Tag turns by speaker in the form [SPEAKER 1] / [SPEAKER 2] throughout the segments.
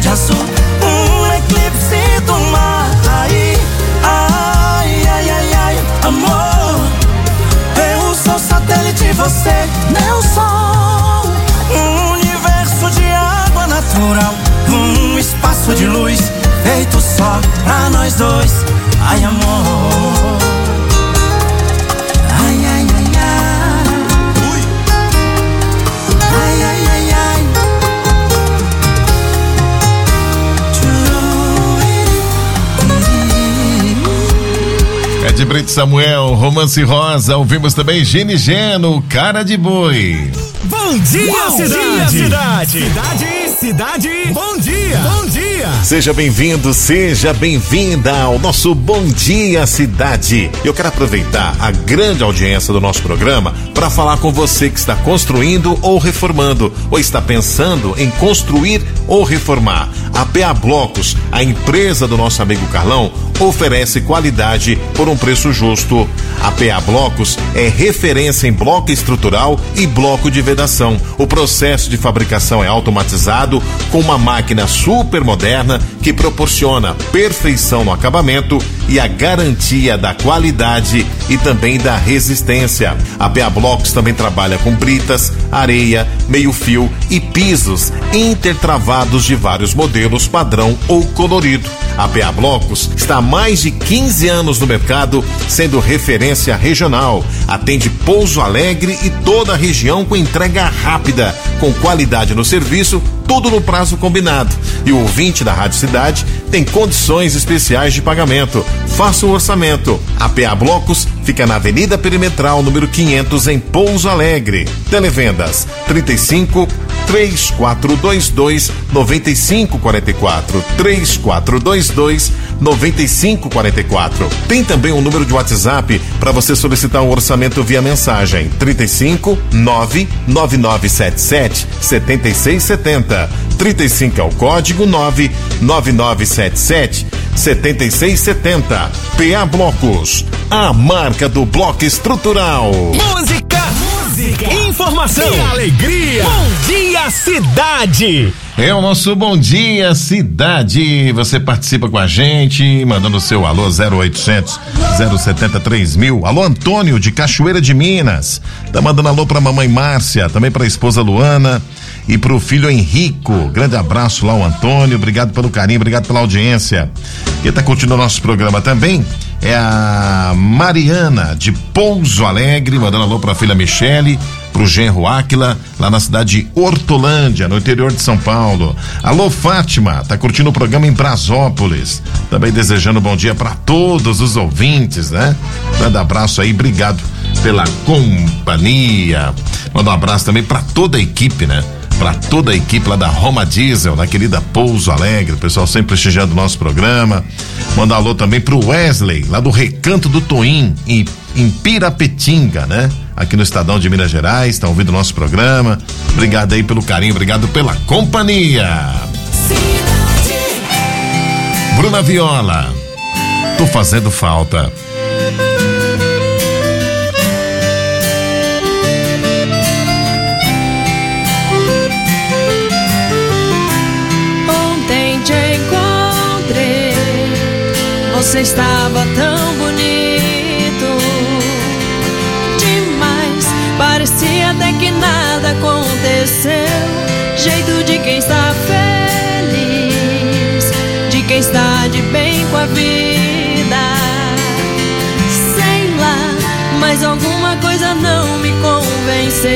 [SPEAKER 1] de azul, eclipse do mar. Ai, ai, ai, ai, ai, amor, eu sou satélite, você meu sol. Universo de água natural, espaço de luz feito só pra nós dois. Ai, amor, ai, ai, ai, ai. Ui. Ai, ai, ai, ai.
[SPEAKER 2] Ed Brito Samuel, Romance Rosa, ouvimos também Gene Geno, Cara de Boi.
[SPEAKER 3] Bom dia,
[SPEAKER 4] Uau,
[SPEAKER 3] cidade!
[SPEAKER 4] Cidade, bom dia!
[SPEAKER 3] Bom dia!
[SPEAKER 2] Seja bem-vindo, seja bem-vinda ao nosso Bom Dia Cidade. Eu quero aproveitar a grande audiência do nosso programa para falar com você que está construindo ou reformando, ou está pensando em construir ou reformar. A PA Blocos, a empresa do nosso amigo Carlão, oferece qualidade por um preço justo. A PA Blocos é referência em bloco estrutural e bloco de vedação. O processo de fabricação é automatizado com uma máquina super moderna que proporciona perfeição no acabamento e a garantia da qualidade e também da resistência. A PA Blocos também trabalha com britas, areia, meio-fio e pisos intertravados de vários modelos, padrão ou colorido. A PA Blocos está há mais de 15 anos no mercado, sendo referência regional. Atende Pouso Alegre e toda a região com entrega rápida, com qualidade no serviço, tudo no prazo combinado. E o ouvinte da Rádio Cidade tem condições especiais de pagamento. Faça o orçamento. A PA Blocos fica na Avenida Perimetral, número 500, em Pouso Alegre. Televendas 35 3422 9544 3422 9544. Tem também um número de WhatsApp para você solicitar um orçamento via mensagem: 35 99977 7670. 35 é o código, 99977 7670. PA Blocos, a marca do bloco estrutural.
[SPEAKER 3] Música, informação e alegria. Bom dia, cidade!
[SPEAKER 2] É o nosso Bom Dia Cidade. Você participa com a gente, mandando o seu alô 0800 070 3000. Alô Antônio de Cachoeira de Minas. Tá mandando alô pra mamãe Márcia, também pra esposa Luana e pro filho Henrico. Grande abraço lá, o Antônio. Obrigado pelo carinho, obrigado pela audiência. Quem tá curtindo o nosso programa também é a Mariana de Pouso Alegre, mandando alô pra filha Michele, pro genro Áquila, lá na cidade de Hortolândia, no interior de São Paulo. Alô Fátima, tá curtindo o programa em Brasópolis, também desejando bom dia para todos os ouvintes, né? Grande abraço aí, obrigado pela companhia. Manda um abraço também para toda a equipe, né? Para toda a equipe lá da Roma Diesel, na querida Pouso Alegre, o pessoal sempre prestigiando o nosso programa. Manda um alô também pro Wesley, lá do Recanto do Toim, em Pirapetinga, né? Aqui no Estadão de Minas Gerais, tá ouvindo o nosso programa. Obrigado aí pelo carinho, obrigado pela companhia. Bruna Viola, tô fazendo falta.
[SPEAKER 5] Ontem te encontrei, você estava tão bonito demais, parecia até que nada aconteceu. Jeito de quem está feliz, de quem está de bem com a vida. Sei lá, mas alguma coisa não me convenceu.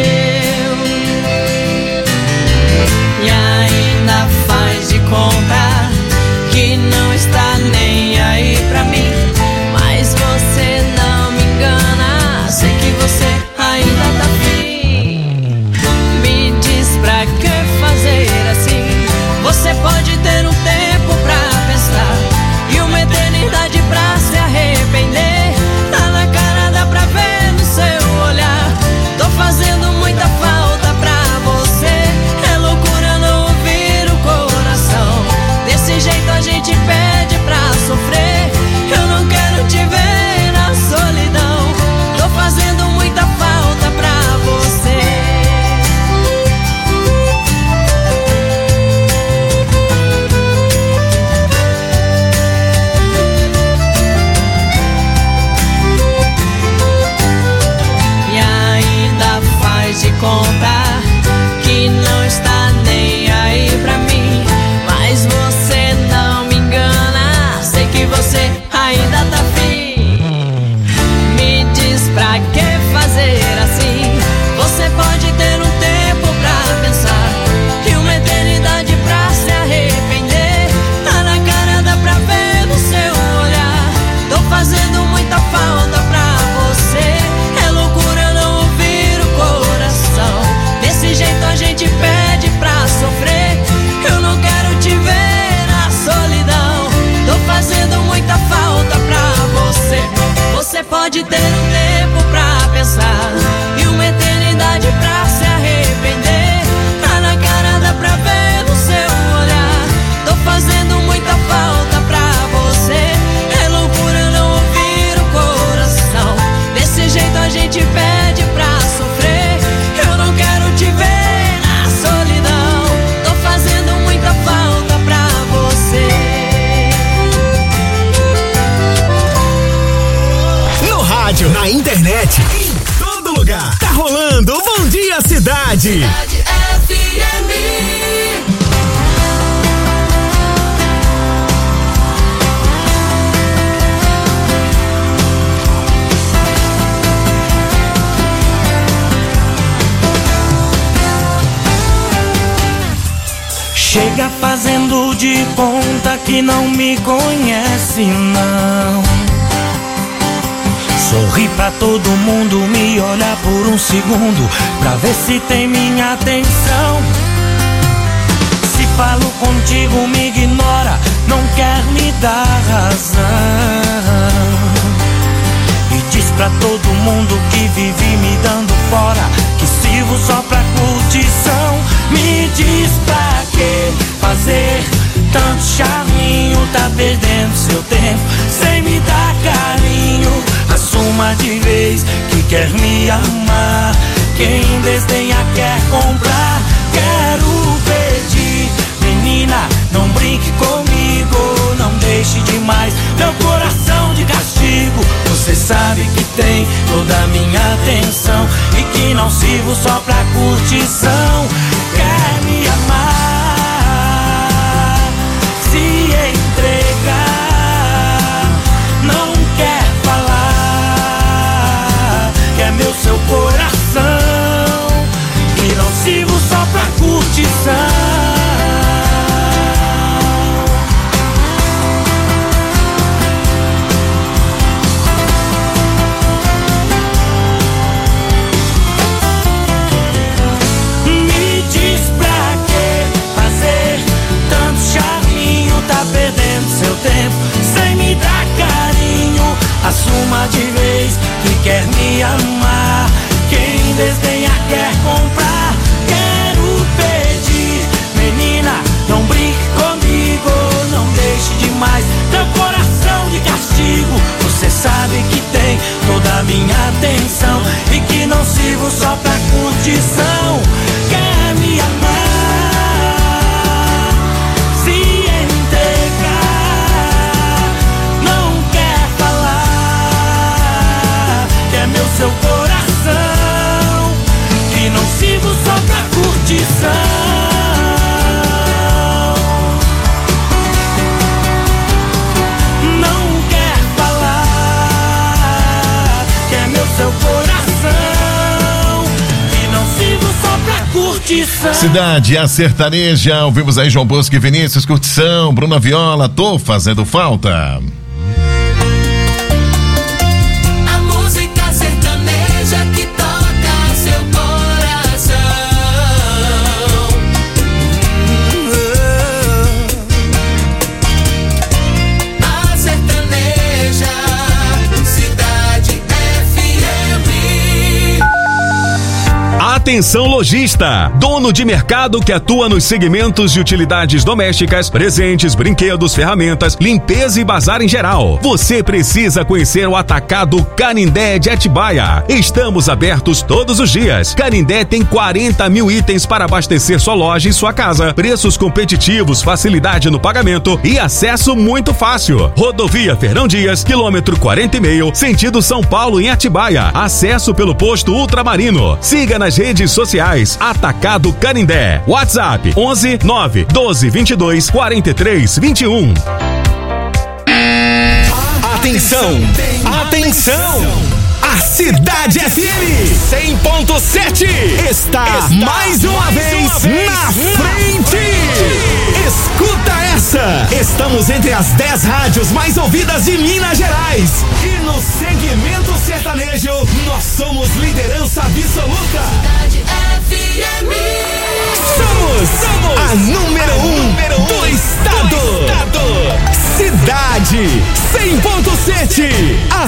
[SPEAKER 5] E ainda faz de conta que não está nem aí pra mim. Mas você não me engana, sei que você ainda tá afim. Me diz pra que fazer assim? Você pode ter um tempo pra pensar e uma eternidade pra se arrepender. Tá na cara, dá pra ver no seu olhar. Tô fazendo
[SPEAKER 3] internet, em todo lugar. Tá rolando o Bom Dia Cidade.
[SPEAKER 1] Cidade FM. Chega fazendo de conta que não me conhece, não. Sorri pra todo mundo, me olha por um segundo, pra ver se tem minha atenção. Se falo contigo, me ignora, não quer me dar razão. E diz pra todo mundo que vive me dando fora, que sirvo só pra curtição. Me diz pra que fazer tanto charminho, tá perdendo seu tempo sem me dar carinho. Assuma de vez que quer me amar, quem desdenha quer comprar. Quero pedir, menina, não brinque comigo, não deixe demais meu coração de castigo. Você sabe que tem toda a minha atenção e que não sirvo só pra curtição. Quer me amar, se entregar, não quer falar, quer meu seu coração e não sirvo só pra curtição. Sem me dar carinho, assuma de vez que quer me amar, quem desdenha quer comprar. Quero pedir, menina, não brinque comigo, não deixe demais teu coração de castigo. Você sabe que tem toda a minha atenção e que não sirvo só pra curtição. Quer me amar, seu coração, que não sirvo só pra curtição. Não quer falar, que é meu seu coração, que não sirvo só pra curtição.
[SPEAKER 2] Cidade, a sertaneja, ouvimos aí João Bosco e Vinícius, curtição, Bruna Viola, tô fazendo falta.
[SPEAKER 1] Que toca seu coração. A sertaneja, Cidade FM.
[SPEAKER 3] Atenção lojista, dono de mercado que atua nos segmentos de utilidades domésticas, presentes, brinquedos, ferramentas, limpeza e bazar em geral. Você precisa conhecer o Atacado Canindé de Atibaia. Estamos abertos todos os dias. Canindé tem 40 mil itens para abastecer sua loja e sua casa. Preços competitivos, facilidade no pagamento e acesso muito fácil. Rodovia Fernão Dias, quilômetro 40,5, sentido São Paulo em Atibaia. Acesso pelo posto Ultramarino. Siga nas redes sociais Atacado Canindé. WhatsApp 11 9 12 22 43 21.
[SPEAKER 4] Atenção! Atenção! A Cidade FM 100.7 está mais uma vez na frente! Escuta essa! Estamos entre as 10 rádios mais ouvidas de Minas Gerais. E no segmento sertanejo, nós somos liderança absoluta.
[SPEAKER 1] Cidade FM.
[SPEAKER 4] Somos a número 1 do estado. Cidade 100.7, a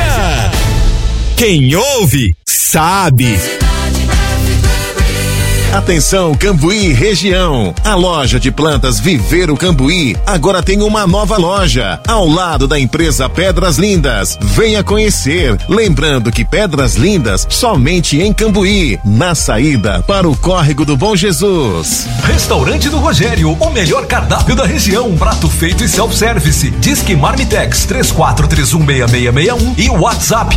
[SPEAKER 4] sertaneja. Quem ouve, sabe.
[SPEAKER 1] Cidade FM.
[SPEAKER 2] Atenção, Cambuí região. A loja de plantas Viveiro Cambuí agora tem uma nova loja ao lado da empresa Pedras Lindas. Venha conhecer. Lembrando que Pedras Lindas somente em Cambuí, na saída para o Córrego do Bom Jesus.
[SPEAKER 6] Restaurante do Rogério, o melhor cardápio da região. Prato feito e self-service. Disque Marmitex 34316661 e WhatsApp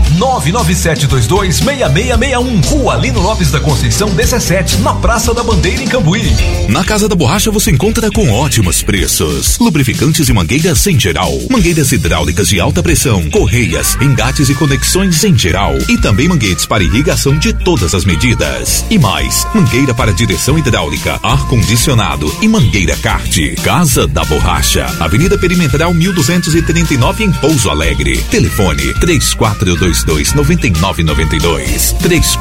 [SPEAKER 6] 997226661. Rua Lino Lopes da Conceição 17, na Praça da Bandeira em Cambuí.
[SPEAKER 7] Na Casa da Borracha você encontra com ótimos preços. Lubrificantes e mangueiras em geral. Mangueiras hidráulicas de alta pressão. Correias, engates e conexões em geral. E também manguetes para irrigação de todas as medidas. E mais, mangueira para direção hidráulica, ar-condicionado e mangueira kart. Casa da Borracha. Avenida Perimetral 1239 em Pouso Alegre. Telefone 3422-9992.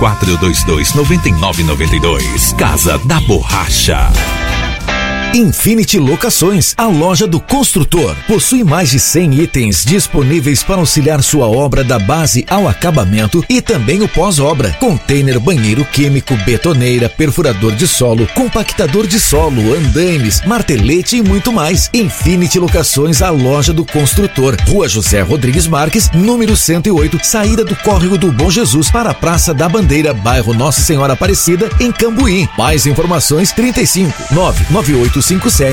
[SPEAKER 7] 3422-9992. Casa da Borracha.
[SPEAKER 8] Infinity Locações, a loja do construtor. Possui mais de 100 itens disponíveis para auxiliar sua obra da base ao acabamento e também o pós-obra. Container, banheiro químico, betoneira, perfurador de solo, compactador de solo, andaimes, martelete e muito mais. Infinity Locações, a loja do construtor. Rua José Rodrigues Marques, número 108, saída do Córrego do Bom Jesus para a Praça da Bandeira, bairro Nossa Senhora Aparecida, em Cambuí. Mais informações 35 99857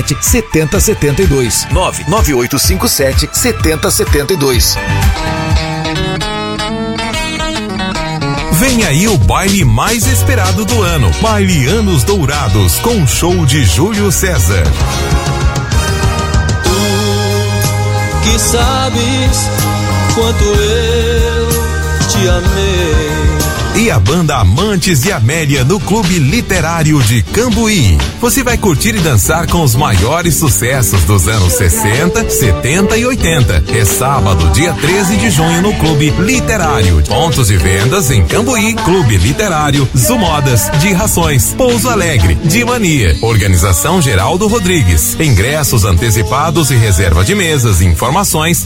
[SPEAKER 8] 7072 99857 7072.
[SPEAKER 9] Vem aí o baile mais esperado do ano, Baile Anos Dourados, com show de Júlio César.
[SPEAKER 10] Tu que sabes quanto eu te amei.
[SPEAKER 9] E a banda Amantes de Amélia no Clube Literário de Cambuí. Você vai curtir e dançar com os maiores sucessos dos anos 60, 70 e 80. É sábado, dia 13 de junho no Clube Literário. Pontos de vendas em Cambuí, Clube Literário, Zumodas, de Rações, Pouso Alegre, de Mania. Organização Geraldo Rodrigues. Ingressos antecipados e reserva de mesas. Informações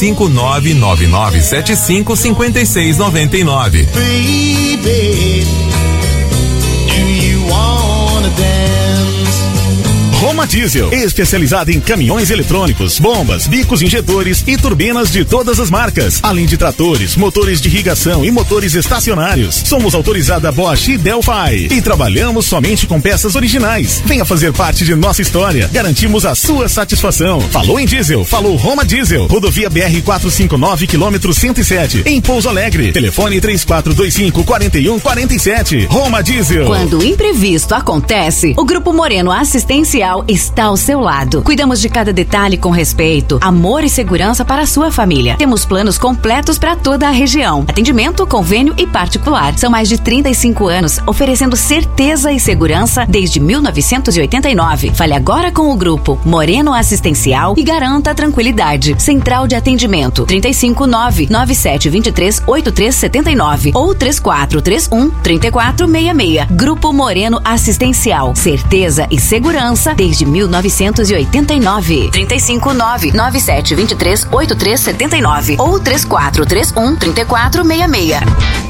[SPEAKER 9] 35999755699.
[SPEAKER 1] Baby, do you wanna dance?
[SPEAKER 4] Roma Diesel, especializada em caminhões eletrônicos, bombas, bicos injetores e turbinas de todas as marcas, além de tratores, motores de irrigação e motores estacionários. Somos autorizada Bosch e Delphi e trabalhamos somente com peças originais. Venha fazer parte de nossa história. Garantimos a sua satisfação. Falou em diesel, falou Roma Diesel. Rodovia BR 459, quilômetro 107, em Pouso Alegre. Telefone 3425-4147. Roma Diesel.
[SPEAKER 11] Quando o imprevisto acontece, o Grupo Moreno Assistencial está ao seu lado. Cuidamos de cada detalhe com respeito, amor e segurança para a sua família. Temos planos completos para toda a região. Atendimento, convênio e particular. São mais de 35 anos oferecendo certeza e segurança desde 1989. Fale agora com o Grupo Moreno Assistencial e garanta a tranquilidade. Central de atendimento 359-9723-8379 ou 3431-3466. Grupo Moreno Assistencial. Certeza e segurança desde 1989. 359-9723-8379 ou 3431-3466.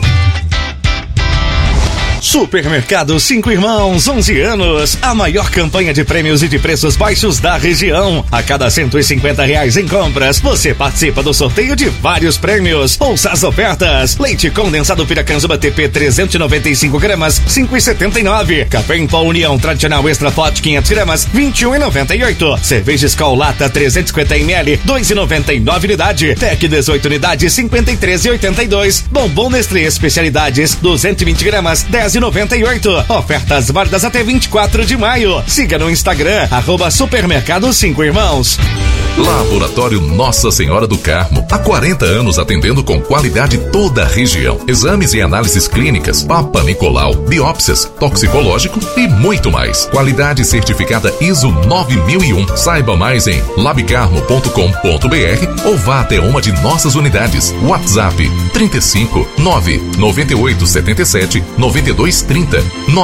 [SPEAKER 4] Supermercado 5 Irmãos, 11 anos, a maior campanha de prêmios e de preços baixos da região. A cada R$150 em compras, você participa do sorteio de vários prêmios. Ouça as ofertas: leite condensado Piracanjuba TP 395 gramas, 5,79. Café em pó União tradicional extra forte 500 gramas, 21,98. Cerveja Skol Lata 350 ml, 2,99 unidade. Tec 18 unidades, 53,82. Bombom Nestlé especialidades 220 gramas, 10,98. Ofertas válidas até 24 de maio. Siga no Instagram, @Supermercado 5 Irmãos.
[SPEAKER 12] Laboratório Nossa Senhora do Carmo. Há 40 anos atendendo com qualidade toda a região. Exames e análises clínicas, Papa Nicolau, biópsias, toxicológico e muito mais. Qualidade certificada ISO 9001. Saiba mais em labcarmo.com.br ou vá até uma de nossas unidades. WhatsApp 35 99877 92 9230.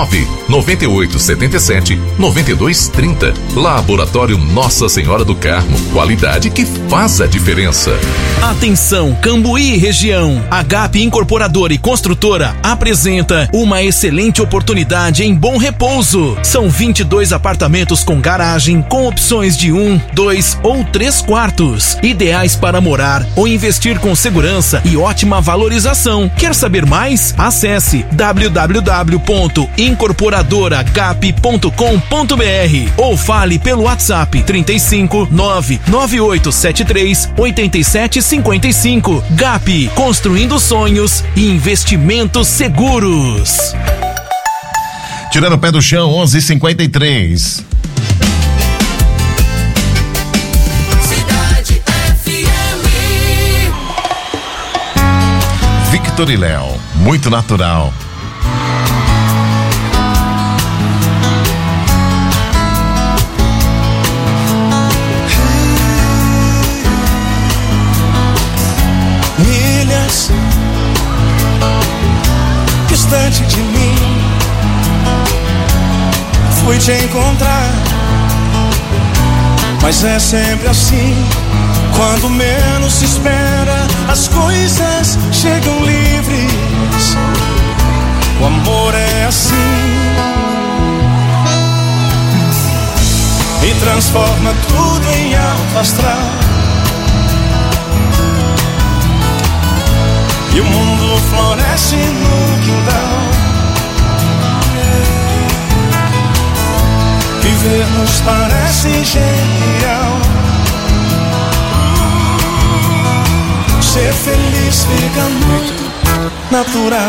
[SPEAKER 12] 99877 9230. Laboratório Nossa Senhora do Carmo. Qualidade que faz a diferença.
[SPEAKER 4] Atenção, Cambuí região. HP Incorporadora e Construtora apresenta uma excelente oportunidade em Bom Repouso. São 22 apartamentos com garagem, com opções de 1, 2 ou 3 quartos, ideais para morar ou investir com segurança e ótima valorização. Quer saber mais? Acesse www.incorporadorahp.com.br ou fale pelo WhatsApp 35 99873 8755. GAP, construindo sonhos e investimentos seguros.
[SPEAKER 2] Tirando o pé do chão, 11:53.
[SPEAKER 1] Cidade FM.
[SPEAKER 2] Victor e Léo, muito natural.
[SPEAKER 1] Milhas distante de mim, fui te encontrar, mas é sempre assim. Quando menos se espera, as coisas chegam livres. O amor é assim e transforma tudo em alto astral. E o mundo floresce no quintal. Viver nos parece genial. Ser feliz fica muito natural.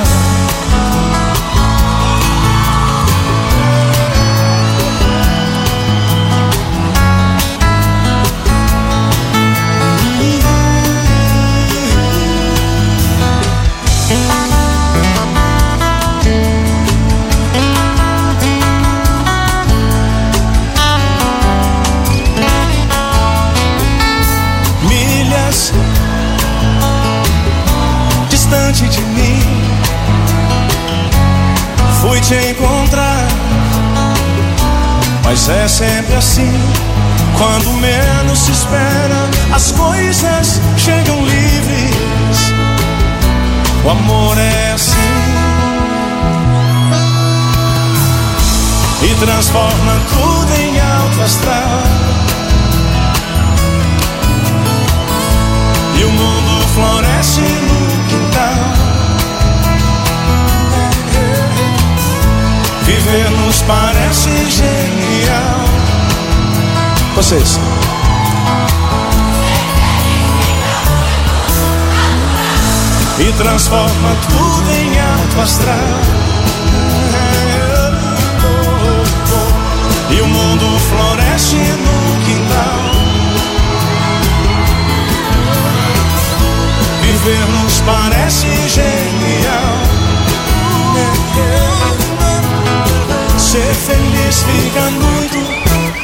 [SPEAKER 1] Distante de mim, fui te encontrar, mas é sempre assim. Quando menos se espera, as coisas chegam livres. O amor é assim e transforma tudo em alto astral. E o mundo floresce no quintal. Viver nos parece genial. Vocês. E transforma tudo em alto astral. E o mundo floresce no quintal. Viver nos parece genial. Ser feliz fica muito.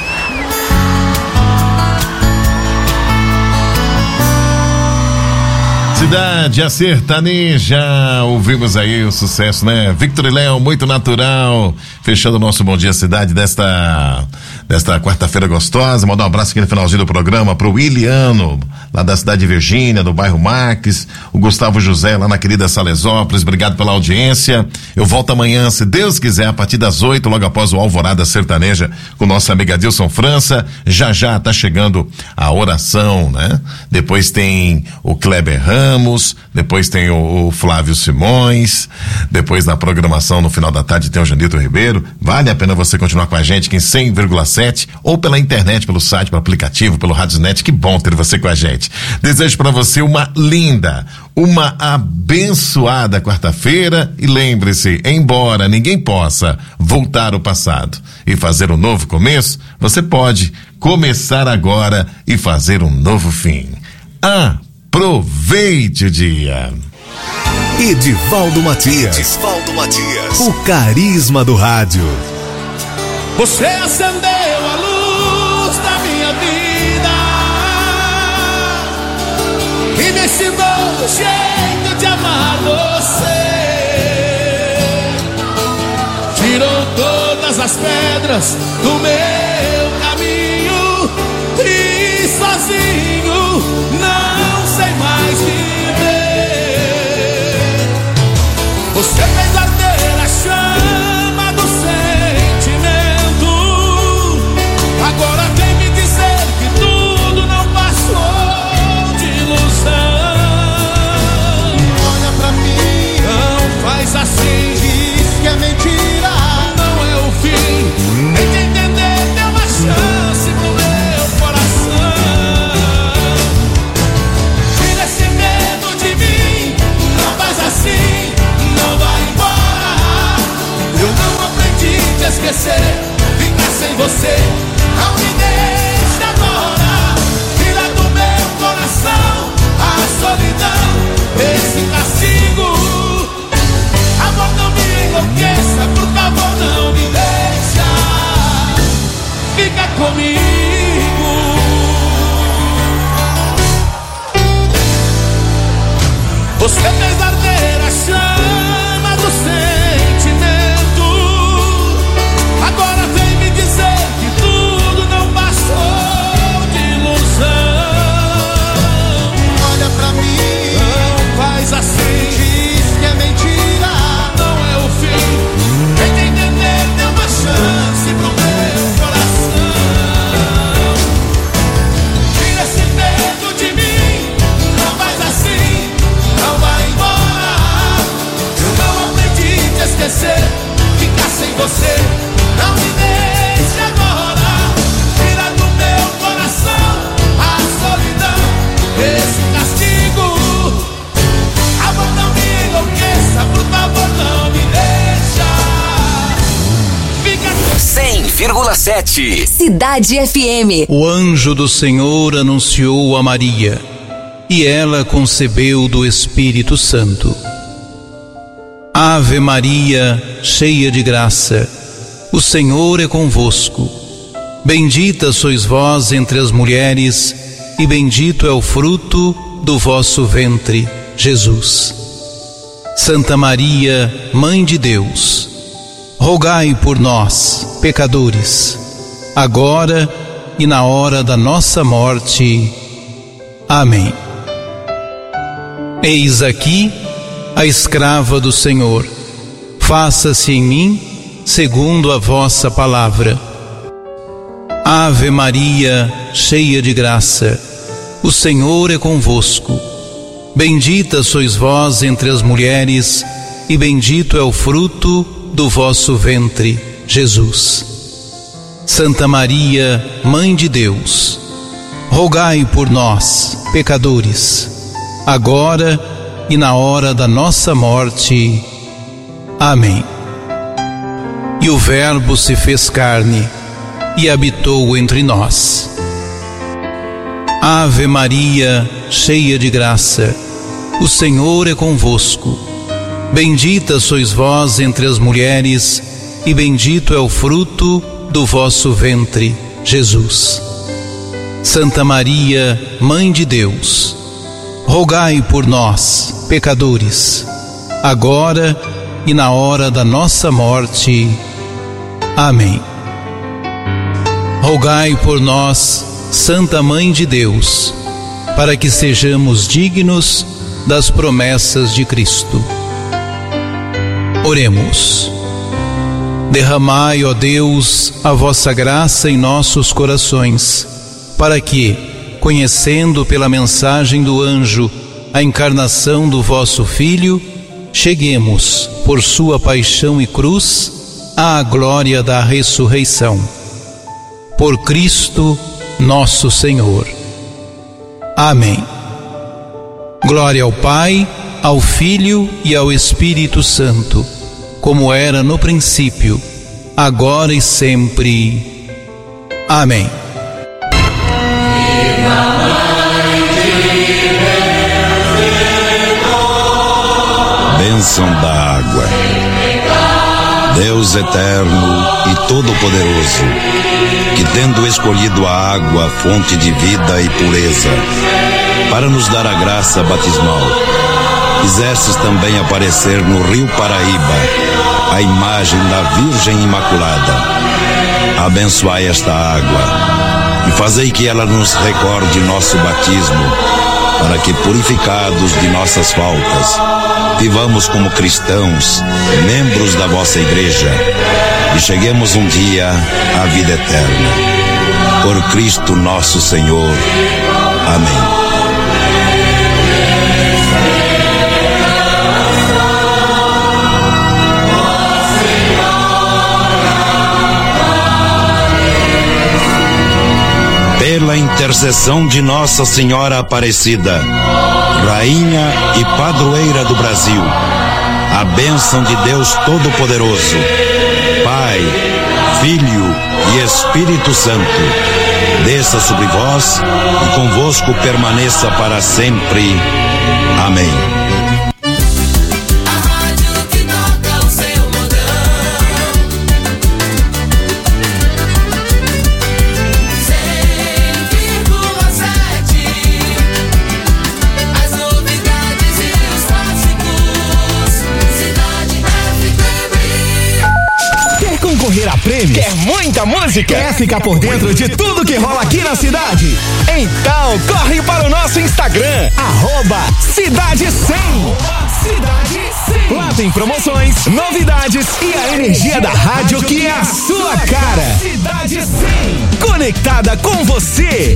[SPEAKER 2] Cidade, a sertaneja, ouvimos aí o sucesso, né? Victor e Léo, muito natural, fechando o nosso Bom Dia Cidade desta quarta-feira gostosa. Mandar um abraço aqui no finalzinho do programa pro Williano, lá da cidade de Virgínia, do bairro Marques, o Gustavo José, lá na querida Salesópolis, obrigado pela audiência. Eu volto amanhã, se Deus quiser, a partir das 8, logo após o Alvorada Sertaneja, com nossa amiga Dilson França. Já tá chegando a oração, né? Depois tem o Kleber Ramos, depois tem o Flávio Simões, depois na programação no final da tarde tem o Janito Ribeiro. Vale a pena você continuar com a gente aqui em 100,7 ou pela internet, pelo site, pelo aplicativo, pelo Radiosnet. Que bom ter você com a gente. Desejo para você uma linda, uma abençoada quarta-feira e lembre-se, embora ninguém possa voltar ao passado e fazer um novo começo, você pode começar agora e fazer um novo fim. Aproveite o dia.
[SPEAKER 8] Edivaldo Matias. O carisma do rádio.
[SPEAKER 1] Você acendeu a luz da minha vida e me ensinou o jeito de amar você.
[SPEAKER 13] todas as pedras do meu caminho, e sozinho não sei mais viver. Você fez arder a chama do sentimento, agora vem me dizer que tudo não passou de ilusão.
[SPEAKER 14] Olha pra mim,
[SPEAKER 13] não faz assim,
[SPEAKER 14] diz que é mentira,
[SPEAKER 13] não é o fim. Tente entender, dê uma chance pro meu coração. Tira esse medo de mim, não faz assim, não vai embora. Eu não aprendi a te esquecer, ficar sem você não me deixa agora. Tira do meu coração a solidão, esse castigo. Amor, não me enlouqueça, por favor, não me deixa. Fica comigo. Você fez arder a chama do sentimento, agora vem me dizer que tudo não passou de ilusão.
[SPEAKER 14] olha pra mim,
[SPEAKER 13] Não faz assim,
[SPEAKER 14] diz que é mentira,
[SPEAKER 13] não é o fim. Tente entender, dê uma chance pro meu coração. Tira esse medo de mim, não faz assim, não vai embora. Eu não aprendi a te esquecer, ficar sem você não me deixe agora. Tira do meu coração a solidão, esse castigo. Amor, não me enlouqueça, por favor, não me deixa. Fica
[SPEAKER 4] 100,7.
[SPEAKER 11] Cidade FM.
[SPEAKER 15] O anjo do Senhor anunciou a Maria, e ela concebeu do Espírito Santo. Ave Maria, cheia de graça, o Senhor é convosco. Bendita sois vós entre as mulheres, e bendito é o fruto do vosso ventre, Jesus. Santa Maria, Mãe de Deus, rogai por nós, pecadores, agora e na hora da nossa morte. Amém. Eis aqui a escrava do Senhor. Faça-se em mim segundo a vossa palavra. Ave Maria, cheia de graça, o Senhor é convosco. Bendita sois vós entre as mulheres, e bendito é o fruto do vosso ventre, Jesus. Santa Maria, Mãe de Deus, rogai por nós, pecadores, agora e na hora da nossa morte. Amém. E o Verbo se fez carne e habitou entre nós. Ave Maria, cheia de graça, o Senhor é convosco. Bendita sois vós entre as mulheres, e bendito é o fruto do vosso ventre, Jesus. Santa Maria, Mãe de Deus, rogai por nós, pecadores, agora e na hora da nossa morte. Amém. Rogai por nós, Santa Mãe de Deus, para que sejamos dignos das promessas de Cristo. Oremos. Derramai, ó Deus, a vossa graça em nossos corações, para que, conhecendo pela mensagem do anjo a encarnação do vosso Filho, cheguemos, por sua paixão e cruz, à glória da ressurreição. Por Cristo nosso Senhor. Amém. Glória ao Pai, ao Filho e ao Espírito Santo, como era no princípio, agora e sempre. Amém.
[SPEAKER 16] Bênção da água. Deus eterno e todo-poderoso, que tendo escolhido a água, fonte de vida e pureza, para nos dar a graça batismal, quisestes também aparecer no rio Paraíba, a imagem da Virgem Imaculada. Abençoai esta água e fazei que ela nos recorde nosso batismo, para que, purificados de nossas faltas, vivamos como cristãos, membros da vossa igreja, e cheguemos um dia à vida eterna. Por Cristo nosso Senhor. Amém. Pela intercessão de Nossa Senhora Aparecida, Rainha e Padroeira do Brasil, a bênção de Deus Todo-Poderoso, Pai, Filho e Espírito Santo, desça sobre vós e convosco permaneça para sempre. Amém.
[SPEAKER 4] Prêmios. Quer muita música? Quer ficar por dentro de tudo que rola aqui na cidade? Então corre para o nosso Instagram, @Cidade100. Lá tem promoções, novidades e a energia da rádio que é a sua cara. Cidade 100. Conectada com você.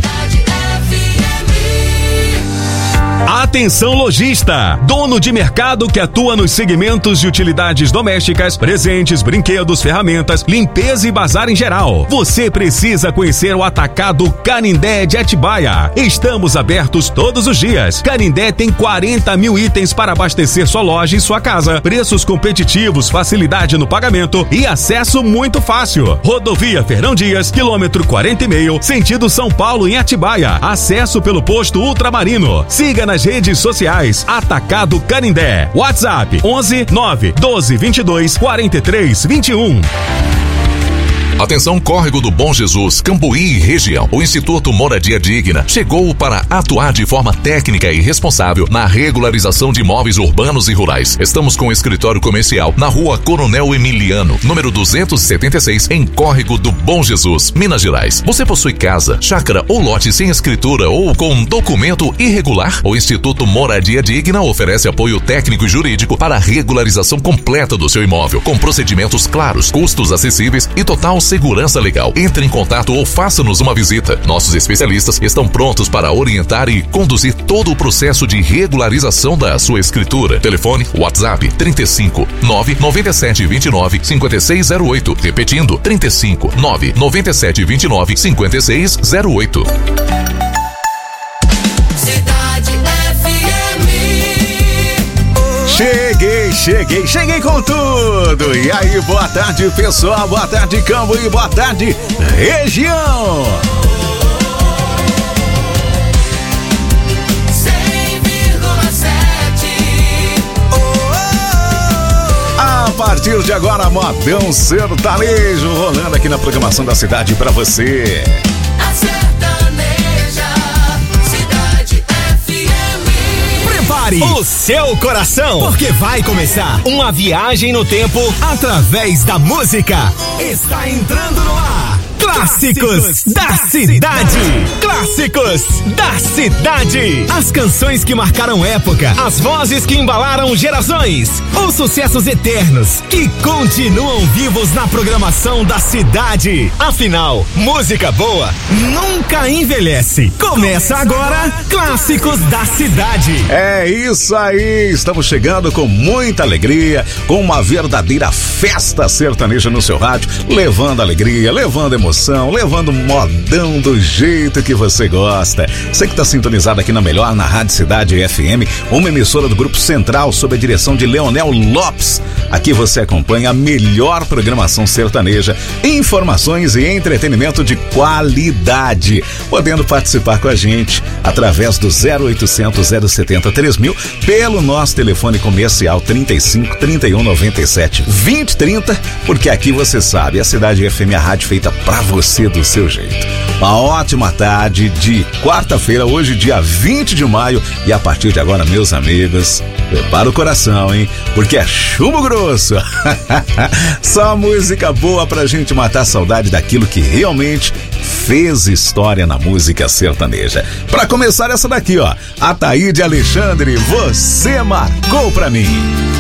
[SPEAKER 3] Atenção lojista, dono de mercado que atua nos segmentos de utilidades domésticas, presentes, brinquedos, ferramentas, limpeza e bazar em geral. Você precisa conhecer o Atacado Canindé de Atibaia. Estamos abertos todos os dias. Canindé tem 40 mil itens para abastecer sua loja e sua casa. Preços competitivos, facilidade no pagamento e acesso muito fácil. Rodovia Fernão Dias, quilômetro 40,5, sentido São Paulo em Atibaia. Acesso pelo posto Ultramarino. Siga nas redes sociais Atacado Canindé. WhatsApp 11 9 12 22 43 21.
[SPEAKER 12] Atenção, Córrego do Bom Jesus, Cambuí e região. O Instituto Moradia Digna chegou para atuar de forma técnica e responsável na regularização de imóveis urbanos e rurais. Estamos com o escritório comercial na Rua Coronel Emiliano, número 276, em Córrego do Bom Jesus, Minas Gerais. Você possui casa, chácara ou lote sem escritura ou com documento irregular? O Instituto Moradia Digna oferece apoio técnico e jurídico para a regularização completa do seu imóvel, com procedimentos claros, custos acessíveis e total segurança legal. Entre em contato ou faça-nos uma visita. Nossos especialistas estão prontos para orientar e conduzir todo o processo de regularização da sua escritura. Telefone WhatsApp 35 997 29 5608. Repetindo, 35 997 29 5608.
[SPEAKER 2] Cheguei com tudo. E aí, boa tarde, pessoal, boa tarde, Cambuí, boa tarde, região. A partir de agora, modão sertanejo rolando aqui na programação da cidade pra você.
[SPEAKER 4] O seu coração, porque vai começar uma viagem no tempo através da música. Está entrando no ar. Clássicos da Cidade. Clássicos da Cidade. As canções que marcaram época, as vozes que embalaram gerações, os sucessos eternos que continuam vivos na programação da cidade. Afinal, música boa nunca envelhece. Começa agora, Clássicos da Cidade.
[SPEAKER 2] É isso aí, estamos chegando com muita alegria, com uma verdadeira festa sertaneja no seu rádio, levando alegria, levando emoção, levando modão do jeito que você gosta. Você que está sintonizado aqui na melhor, na Rádio Cidade FM, uma emissora do Grupo Central sob a direção de Leonel Lopes. Aqui você acompanha a melhor programação sertaneja, informações e entretenimento de qualidade, podendo participar com a gente através do 0800 070 3000, pelo nosso telefone comercial 35 31 97 20 30, porque aqui você sabe, a Cidade FM é a rádio feita pra
[SPEAKER 17] pra você do seu jeito. Uma ótima tarde de quarta-feira, hoje dia 20 de maio, e a partir de agora, meus amigos, prepara o coração, hein? Porque é chumbo grosso. Só música boa pra gente matar a saudade daquilo que realmente fez história na música sertaneja. Pra começar, essa daqui, ó, Ataíde Alexandre, Você Marcou Pra Mim.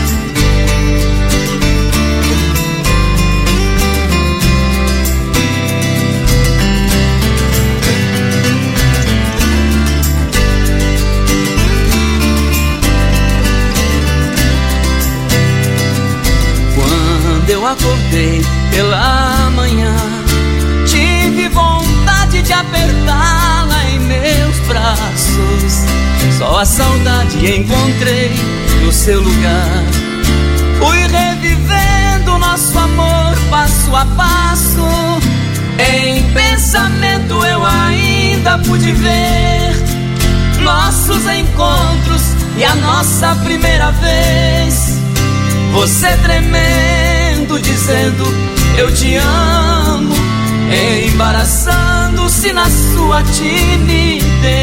[SPEAKER 5] Eu acordei pela manhã, tive vontade de apertá-la em meus braços. Só a saudade encontrei no seu lugar. Fui revivendo nosso amor passo a passo. Em pensamento eu ainda pude ver nossos encontros e a nossa primeira vez. Você tremendo, dizendo eu te amo, embaraçando-se na sua timidez.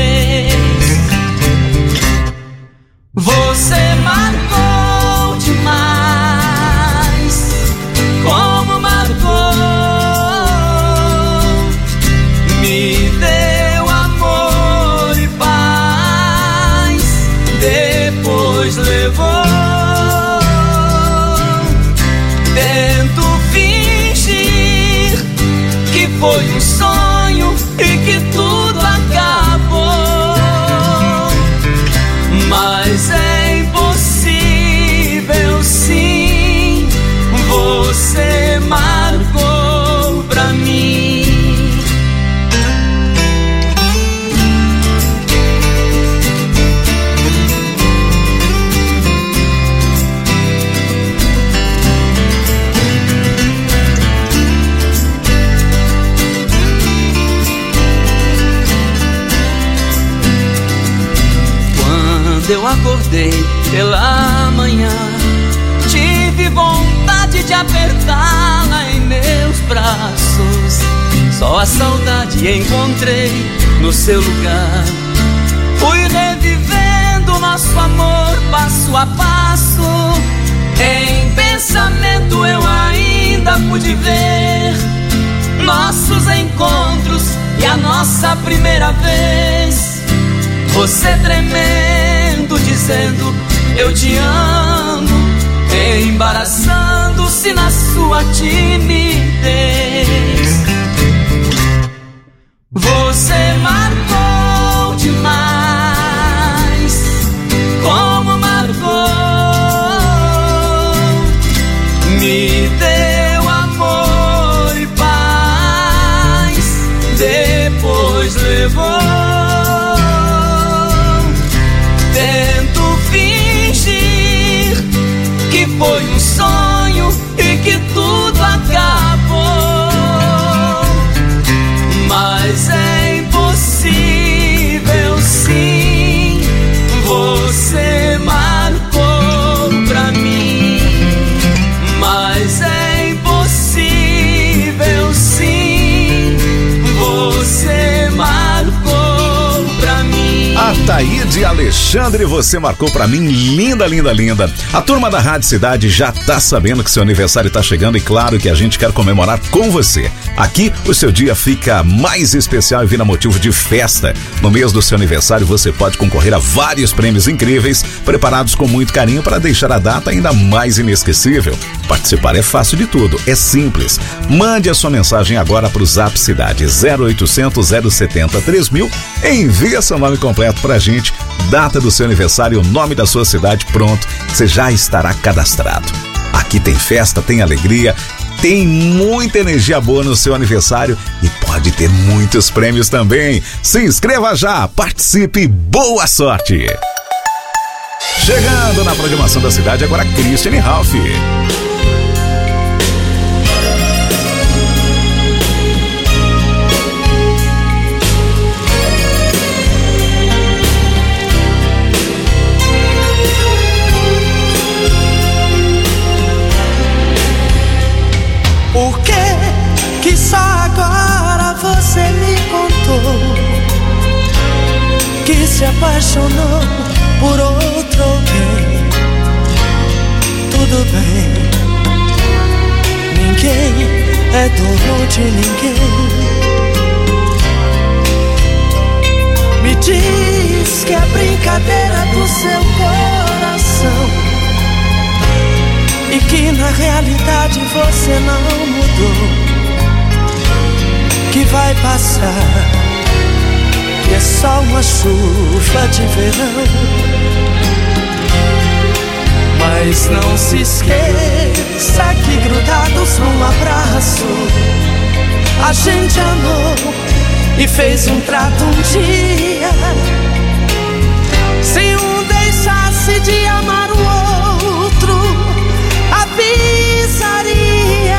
[SPEAKER 5] Você marcou demais, como marcou. Me deu amor e paz, depois levou. Tento fingir que foi um sonho e que tudo acabou, mas é impossível sim. Você marcou pra mim. Eu acordei pela manhã, tive vontade de apertá-la em meus braços. Só a saudade encontrei no seu lugar. Fui revivendo nosso amor passo a passo. Em pensamento eu ainda pude ver nossos encontros e a nossa primeira vez. Você tremendo, dizendo eu te amo, embaraçando-se na sua timidez. Você marcou demais, como marcou. Me deu amor e paz, depois levou. Tento fingir que foi um sonho e que tudo acabou, mas é impossível sim. Você marcou pra mim, mas é impossível sim. Você marcou pra mim.
[SPEAKER 17] Ataíde Alexandre, Você Marcou Pra Mim. Linda, linda, linda. A turma da Rádio Cidade já tá sabendo que seu aniversário tá chegando e claro que a gente quer comemorar com você. Aqui o seu dia fica mais especial e vira motivo de festa. No mês do seu aniversário você pode concorrer a vários prêmios incríveis preparados com muito carinho para deixar a data ainda mais inesquecível. Participar é fácil de tudo, é simples. Mande a sua mensagem agora pro Zap Cidade 0800 070 3000. Envie seu nome completo pra gente, data do seu aniversário, o nome da sua cidade, pronto, você já estará cadastrado. Aqui tem festa, tem alegria, tem muita energia boa no seu aniversário e pode ter muitos prêmios também. Se inscreva já, participe, boa sorte! Chegando na programação da cidade agora, Cristiane Ralph.
[SPEAKER 1] Por que que só agora você me contou que se apaixonou por outro alguém. Tudo bem, ninguém é dono de ninguém. Me diz que é brincadeira do seu coração e que na realidade você não mudou, que vai passar, que é só uma chuva de verão. Mas não se esqueça que grudados num abraço a gente amou e fez um trato um dia. Se um deixasse de amar o outro, avisaria.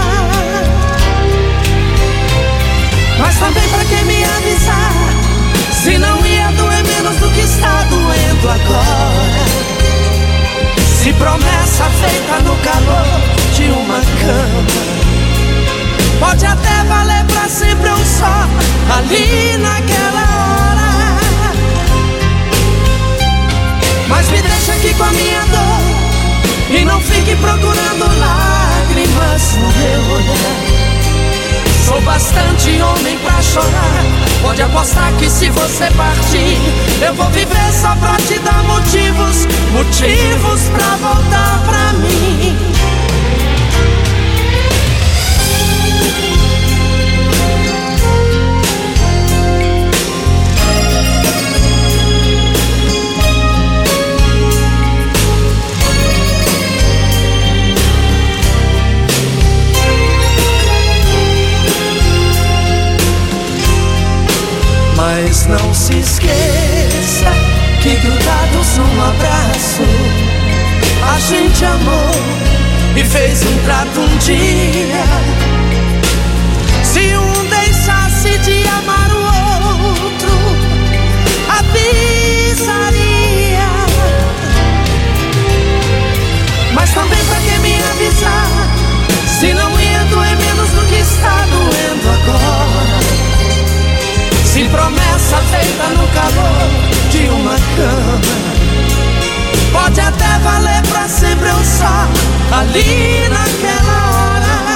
[SPEAKER 1] Mas também pra que me avisar, se não ia doer menos do que está doendo agora. Se promessa feita no calor de uma cama pode até valer pra sempre um só ali naquela hora. Mas me deixa aqui com a minha dor e não fique procurando lágrimas no meu olhar. Sou bastante homem pra chorar, pode apostar que se você partir eu vou viver só pra te dar motivos, motivos pra voltar pra mim. Mas não se esqueça que grudados num abraço a gente amou e fez um trato um dia. Se um deixasse de amar o outro, avisaria. Mas também pra que me avisar, se não ia doer menos do que está doendo agora. Se promessa feita no calor de uma cama pode até valer pra sempre um só ali naquela hora.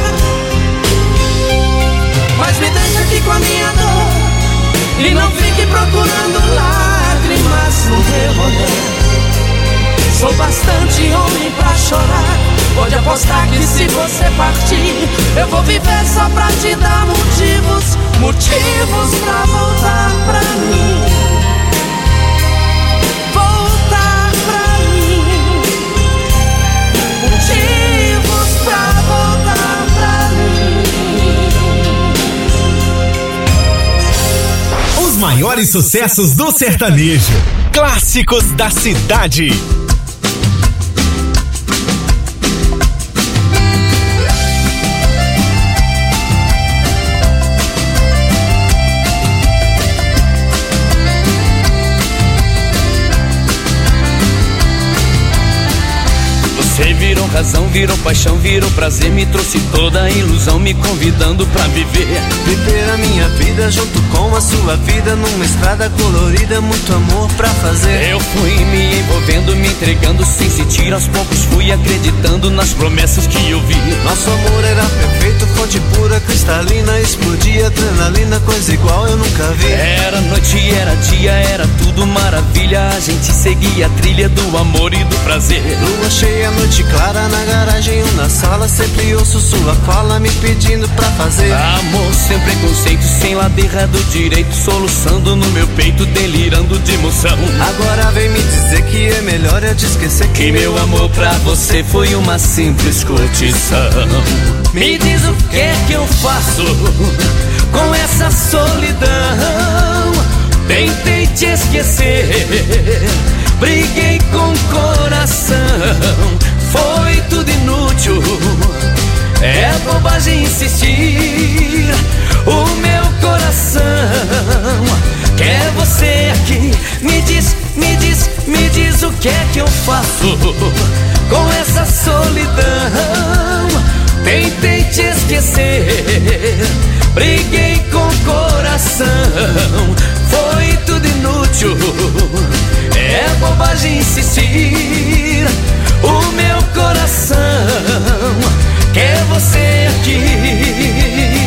[SPEAKER 1] Mas me deixa aqui com a minha dor e não fique procurando lágrimas no meu olhar. Sou bastante homem pra chorar, pode apostar que se você partir eu vou viver só pra te dar motivos, motivos pra voltar pra mim. Voltar pra mim. Motivos pra voltar pra mim.
[SPEAKER 4] Os maiores sucessos do sertanejo, clássicos da cidade.
[SPEAKER 18] Você virou razão, virou paixão, virou prazer, me trouxe toda a ilusão, me convidando pra viver.
[SPEAKER 19] Viver a minha vida junto com a sua vida, numa estrada colorida, muito amor pra fazer.
[SPEAKER 18] Eu fui me envolvendo, me entregando sem sentir, aos poucos fui acreditando nas promessas que eu vi.
[SPEAKER 19] Nosso amor era perfeito, fonte pura, cristalina, explodia adrenalina, coisa igual eu nunca vi.
[SPEAKER 18] Era noite, era dia, era tudo maravilha, a gente seguia a trilha do amor e do prazer.
[SPEAKER 19] Lua cheia, noite clara, na garagem ou na sala, sempre ouço sua fala me pedindo pra fazer.
[SPEAKER 18] Amor sem preconceito, sem lado errado direito, soluçando no meu peito, delirando de emoção.
[SPEAKER 19] Agora vem me dizer que é melhor eu te esquecer,
[SPEAKER 18] que meu amor pra você foi uma simples curtição. Me diz o que é que eu faço com essa solidão. Tentei te esquecer, briguei com o coração, foi tudo inútil, é bobagem insistir. O meu coração quer você aqui. Me diz, me diz, me diz o que é que eu faço com essa solidão. Tentei te esquecer, Briguei com o coração, foi tudo inútil. É bobagem insistir. O meu coração quer você aqui.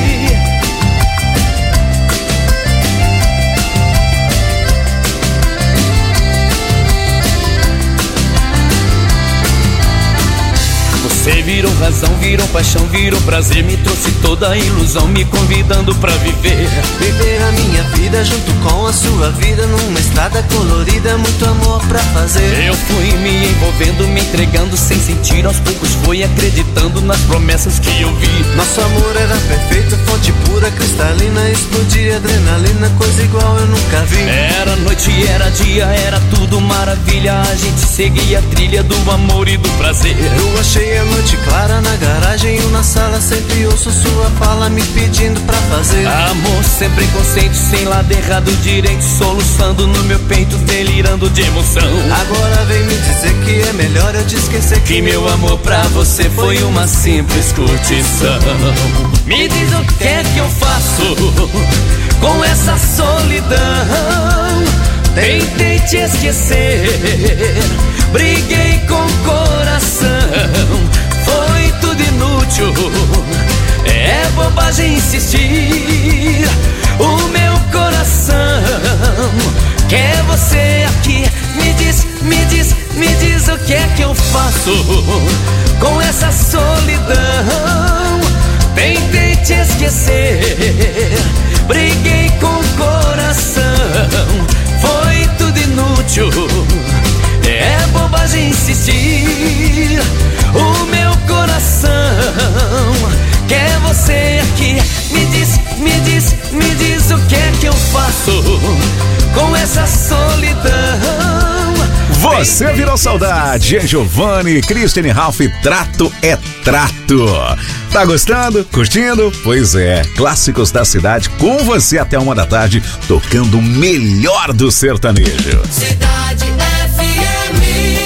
[SPEAKER 18] Você virou razão, virou paixão, virou prazer. Me trouxe toda a ilusão, me convidando pra viver.
[SPEAKER 19] Viver a minha vida junto com a sua vida, numa estrada colorida, muito amor pra fazer.
[SPEAKER 18] Eu fui me envolvendo, me entregando sem sentir. Aos poucos fui acreditando nas promessas que eu vi.
[SPEAKER 19] Nosso amor era perfeito, fonte pura, cristalina. Explodia adrenalina, coisa igual eu nunca vi.
[SPEAKER 18] Era noite, era dia, era tudo maravilha. A gente seguia a trilha do amor e do prazer.
[SPEAKER 19] Lua cheia, noite clara na garagem ou na sala, sempre ouço sua fala me pedindo pra fazer.
[SPEAKER 18] Amor sem preconceito, sem lado errado, direito, soluçando no meu peito, delirando de emoção.
[SPEAKER 19] Agora vem me dizer que é melhor eu te esquecer
[SPEAKER 18] que meu amor pra você foi uma simples curtição. Me diz o que é que eu faço com essa solidão. Tentei te esquecer, briguei com o coração, foi tudo inútil. É bobagem insistir. O meu coração quer você aqui. Me diz, me diz, me diz o que é que eu faço com essa solidão. Tentei te esquecer, briguei com o coração, foi tudo inútil. É bobagem insistir. O meu coração quer você aqui. Me diz, me diz, me diz o que é que eu faço com essa solidão.
[SPEAKER 17] Você virou saudade, hein, Giovanni, Christian e Ralph, trato é trato. Tá gostando? Curtindo? Pois é, clássicos da cidade com você até 1 da tarde, tocando o melhor do sertanejo.
[SPEAKER 13] Cidade FM.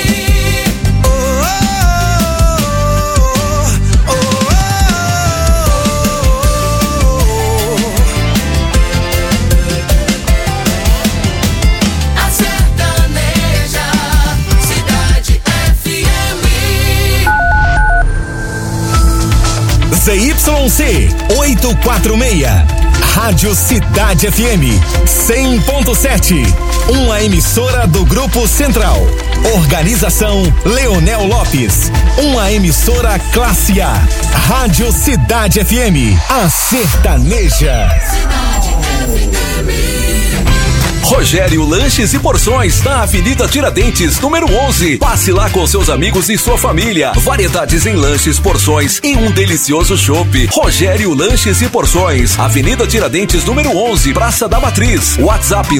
[SPEAKER 4] ZYC 846, Rádio Cidade FM 100.7, uma emissora do Grupo Central. Organização Leonel Lopes, uma emissora classe A. Rádio Cidade FM, a sertaneja.
[SPEAKER 6] Rogério Lanches e Porções, na Avenida Tiradentes, número 11. Passe lá com seus amigos e sua família. Variedades em lanches, porções e um delicioso chopp. Rogério Lanches e Porções, Avenida Tiradentes, número 11, Praça da Matriz. WhatsApp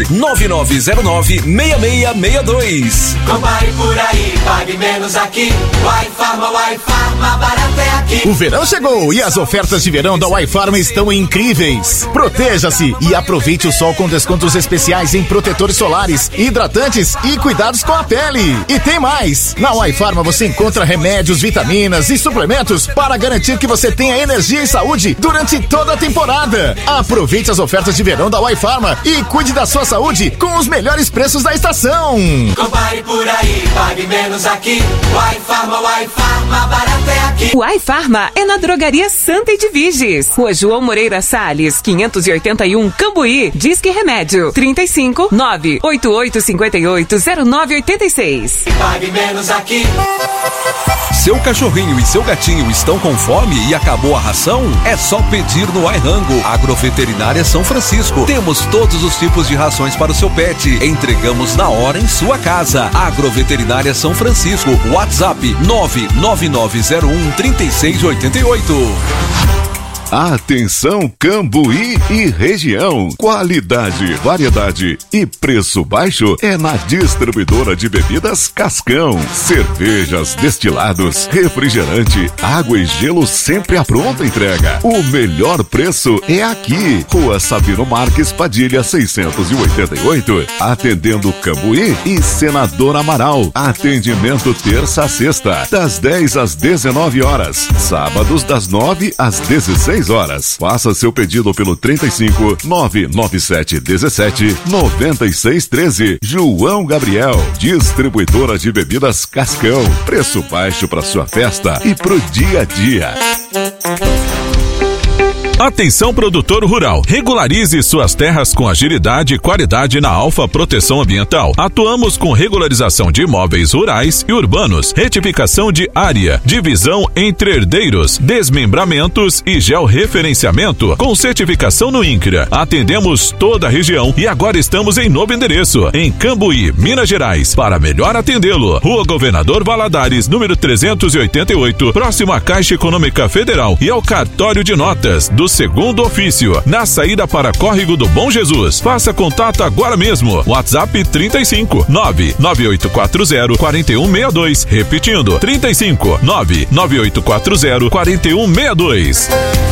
[SPEAKER 6] 99909-6662.
[SPEAKER 13] Compare por aí, pague menos aqui. Uai Farma, barato é aqui.
[SPEAKER 20] O verão chegou e as ofertas de verão da Uai Farma estão incríveis. Proteja-se e aproveite o sol com descontos especiais em protetores solares, hidratantes e cuidados com a pele. E tem mais! Na Uai Farma você encontra remédios, vitaminas e suplementos para garantir que você tenha energia e saúde durante toda a temporada. Aproveite as ofertas de verão da Uai Farma e cuide da sua saúde com os melhores preços da estação.
[SPEAKER 13] Compare por aí, pague menos aqui. Uai Farma, barato é aqui.
[SPEAKER 21] Uai Farma é na Drogaria Santa Edviges, Rua João Moreira Salles, 581, Cambuí. Disque Remédio 35 98858 0986.
[SPEAKER 13] Pague menos aqui.
[SPEAKER 6] Seu cachorrinho e seu gatinho estão com fome e acabou a ração? É só pedir no iRango. Agroveterinária São Francisco. Temos todos os tipos de rações para o seu pet. Entregamos na hora em sua casa. Agroveterinária São Francisco. WhatsApp 99901-3688.
[SPEAKER 22] Atenção Cambuí e região. Qualidade, variedade e preço baixo é na distribuidora de bebidas Cascão. Cervejas, destilados, refrigerante, água e gelo sempre à pronta entrega. O melhor preço é aqui. Rua Sabino Marques Padilha 688. Atendendo Cambuí e Senador Amaral. Atendimento terça a sexta, das 10 às 19 horas. Sábados das 9 às 16 16 horas. Faça seu pedido pelo 35 997 17 96 13. João Gabriel, distribuidora de bebidas Cascão. Preço baixo para sua festa e pro dia a dia.
[SPEAKER 3] Atenção, produtor rural, regularize suas terras com agilidade e qualidade na Alfa Proteção Ambiental. Atuamos com regularização de imóveis rurais e urbanos, retificação de área, divisão entre herdeiros, desmembramentos e georreferenciamento com certificação no INCRA. Atendemos toda a região e agora estamos em novo endereço, em Cambuí, Minas Gerais. Para melhor atendê-lo, Rua Governador Valadares, número 388, próximo à Caixa Econômica Federal e ao cartório de notas do segundo ofício, na saída para Córrego do Bom Jesus. Faça contato agora mesmo. WhatsApp 35 99840 4162. Repetindo, 35 99840 4162.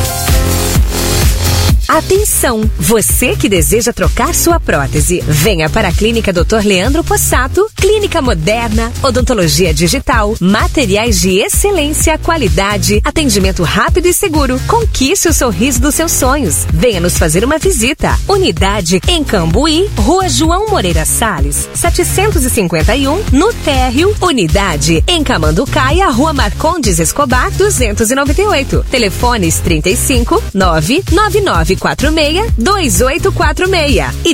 [SPEAKER 7] Atenção! Você que deseja trocar sua prótese, venha para a Clínica Dr. Leandro Possato. Clínica moderna, odontologia digital, materiais de excelência, qualidade, atendimento rápido e seguro. Conquiste o sorriso dos seus sonhos. Venha nos fazer uma visita. Unidade em Cambuí, Rua João Moreira Salles, 751, no térreo. Unidade em Camanducaia, Rua Marcondes Escobar, 298. Telefones 35 99946 2846 e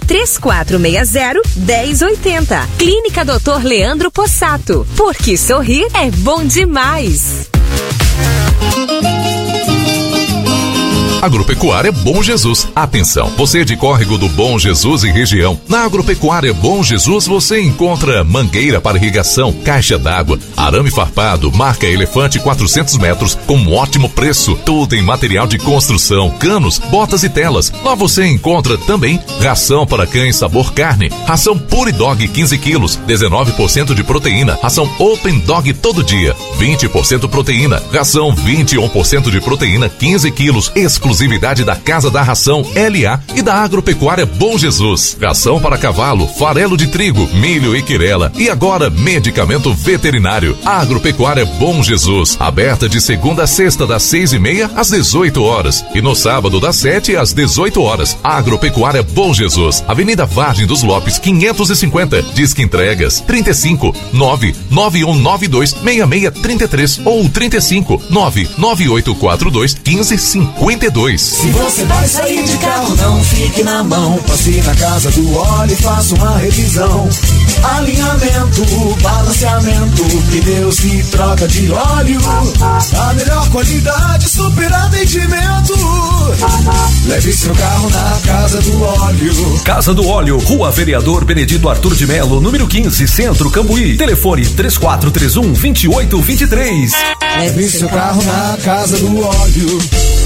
[SPEAKER 7] 3460-1080. Clínica Dr. Leandro Possato. Porque sorrir é bom demais.
[SPEAKER 12] Agropecuária Bom Jesus. Atenção, você de Córrego do Bom Jesus e região. Na Agropecuária Bom Jesus você encontra mangueira para irrigação, caixa d'água, arame farpado, marca Elefante 400 metros com um ótimo preço. Tudo em material de construção, canos, botas e telas. Lá você encontra também ração para cães sabor carne, ração Pure Dog 15 quilos, 19% de proteína, ração Open Dog todo dia, 20% proteína, ração 21% de proteína, 15 quilos, exclusividade da Casa da Ração LA e da Agropecuária Bom Jesus. Ração para cavalo, farelo de trigo, milho e quirela. E agora, medicamento veterinário. Agropecuária Bom Jesus. Aberta de segunda a sexta, das 6:30 às 18 horas. E no sábado, das 7 às 18 horas. Agropecuária Bom Jesus. Avenida Vargem dos Lopes, 550. Disque entregas 35 99192 6633 ou 35 99842 1552.
[SPEAKER 1] Se você vai sair de carro, não fique na mão. Passe na Casa do Óleo e faça uma revisão. Alinhamento, balanceamento, pneus e troca de óleo. A melhor qualidade, super atendimento. Leve seu carro na Casa do Óleo.
[SPEAKER 6] Casa do Óleo, Rua Vereador Benedito Arthur de Melo, número 15, Centro, Cambuí. Telefone 3431-2823.
[SPEAKER 1] Leve seu carro na Casa do Óleo.